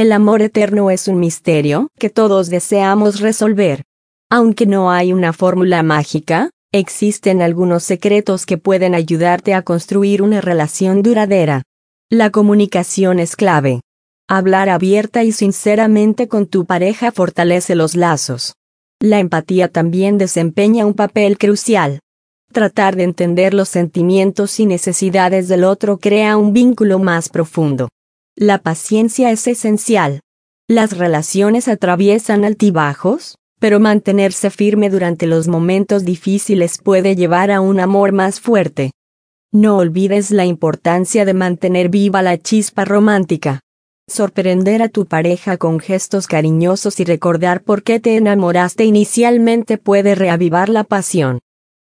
El amor eterno es un misterio que todos deseamos resolver. Aunque no hay una fórmula mágica, existen algunos secretos que pueden ayudarte a construir una relación duradera. La comunicación es clave. Hablar abierta y sinceramente con tu pareja fortalece los lazos. La empatía también desempeña un papel crucial. Tratar de entender los sentimientos y necesidades del otro crea un vínculo más profundo. La paciencia es esencial. Las relaciones atraviesan altibajos, pero mantenerse firme durante los momentos difíciles puede llevar a un amor más fuerte. No olvides la importancia de mantener viva la chispa romántica. Sorprender a tu pareja con gestos cariñosos y recordar por qué te enamoraste inicialmente puede reavivar la pasión.